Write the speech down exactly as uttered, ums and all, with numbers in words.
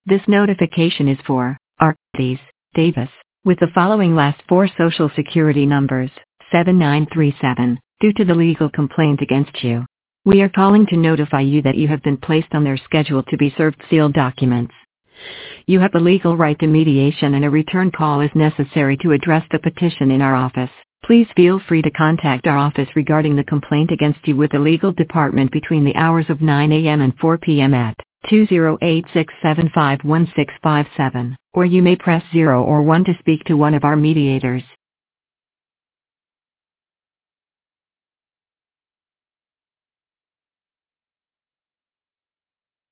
This notification is for Artis Davis, with the following last four social security numbers, seven nine three seven, due to the legal complaint against you. We are calling to notify you that you have been placed on their schedule to be served sealed documents. You have the legal right to mediation, and a return call is necessary to address the petition in our office. Please feel free to contact our office regarding the complaint against you with the legal department between the hours of nine a m and four p m at two zero eight six seven five one six five seven, or you may press zero or one to speak to one of our mediators.